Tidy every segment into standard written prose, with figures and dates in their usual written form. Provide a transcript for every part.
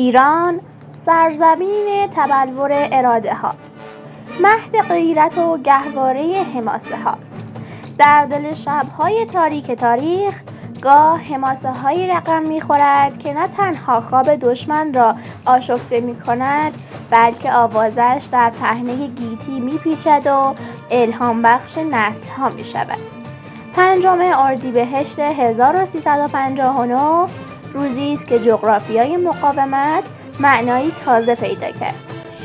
ایران سرزمین تبلور اراده ها، مهد غیرت و گهواره حماسه ها. در دل شب‌های تاریک تاریخ گاه حماسه هایی رقم می‌خورد که نه تنها خواب دشمن را آشفته می‌کند، بلکه آوازش در پهنه گیتی می‌پیچد و الهام بخش نسل‌ها می‌شود. 5 اردیبهشت 1359 روزی است که جغرافیای مقاومت معنایی تازه پیدا کرد.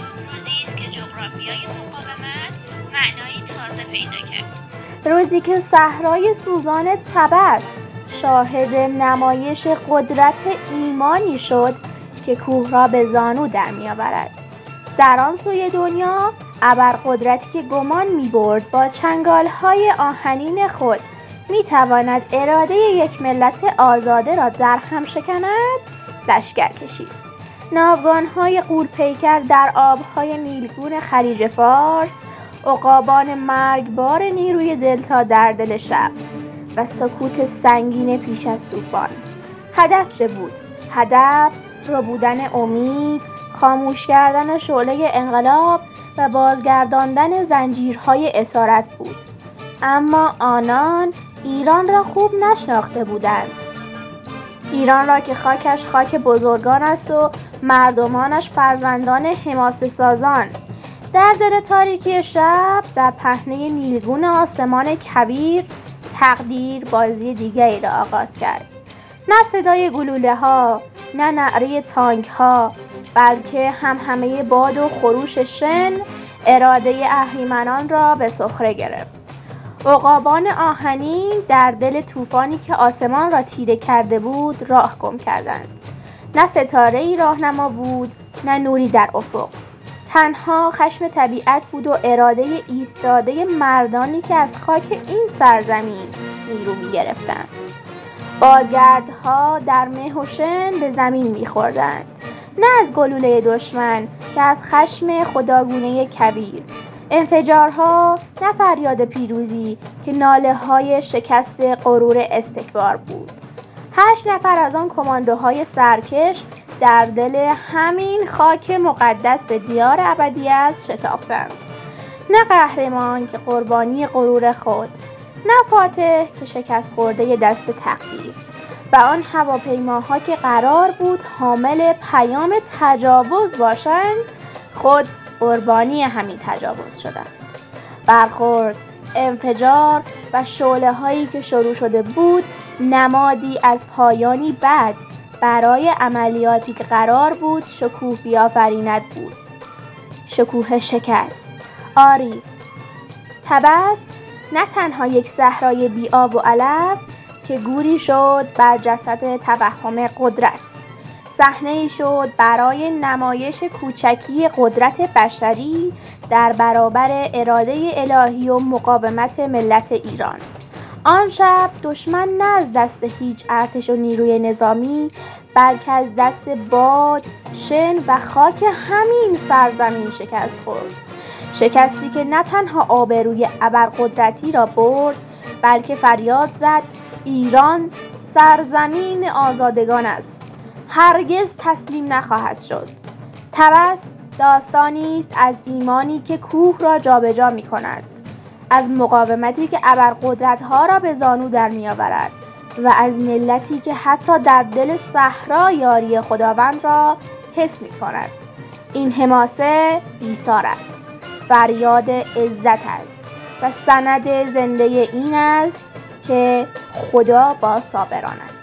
روزی که صحرای سوزان طبس شاهد نمایش قدرت ایمانی شد که کوه را به زانو در می‌آورد. در آن سوی دنیا ابرقدرتی که گمان می‌برد با چنگال‌های آهنین خود می‌تواند اراده یک ملت آزاده را در هم شکند، لشکر کشید. ناوگان‌های غول‌پیکر در آب‌های نیلگون خلیج فارس، عقابان مرگبار نیروی دلتا در دل شب و سکوت سنگین پیش از طوفان. هدف چه بود؟ هدف ربودن امید، خاموش کردن شعله انقلاب و بازگرداندن زنجیرهای اسارت بود. اما آنان ایران را خوب نشناخته بودند. ایران را که خاکش خاک بزرگان است و مردمانش فرزندان حماسه سازان. در دل تاریکی شب، در پهنه نیلگون آسمان کبیر، تقدیر بازی دیگری را آغاز کرد. نه صدای گلوله ها، نه نعره تانک ها، بلکه همهمه باد و خروش شن اراده اهریمنان را به سخره گرفت. عقابان آهنین در دل طوفانی که آسمان را تیره کرده بود راه گم کردند. نه ستاره‌ای راهنما بود، نه نوری در افق. تنها خشم طبیعت بود و اراده ایستاده مردانی که از خاک این سرزمین نیرو می‌گرفتند. بادگردها در مه و شن به زمین می‌خوردند، نه از گلوله دشمن که از خشم خداگونه کبیر. انفجارها نه فریاد پیروزی که ناله‌های شکست غرور استکبار بود. 8 نفر از آن کماندوهای سرکش در دل همین خاک مقدس به دیار ابدیت شتافتند. نه قهرمان که قربانی غرور خود، نه فاتح که شکست خورده دست تقدیر. و آن هواپیماها که قرار بود حامل پیام تجاوز باشند، خود قربانی همین تجاوز شدند. برخورد، انفجار و شعله‌هایی که شروع شده بود نمادی از پایانی بد برای عملیاتی که قرار بود شکوه بیافریند بود. شکوه شکست. آری، طبس نه تنها یک صحرای بی آب و علف که گوری شد بر جسد توهم قدرت، صحنه‌ای شد برای نمایش کوچکی قدرت بشری در برابر اراده الهی و مقاومت ملت ایران. آن شب دشمن نه از دست هیچ ارتش و نیروی نظامی، بلکه از دست باد، شن و خاک همین سرزمین شکست خورد. شکستی که نه تنها آبروی ابرقدرتی را برد، بلکه فریاد زد ایران سرزمین آزادگان است، هرگز تسلیم نخواهد شد. طبس داستانی است از ایمانی که کوه را جابجا می‌کند، از مقاومتی که ابرقدرت‌ها را به زانو در می‌آورد و از ملتی که حتی در دل صحرا یاری خداوند را حس می‌کند. این حماسه ایثار است، فریاد عزت است و سند زنده این است که خدا با صابران است.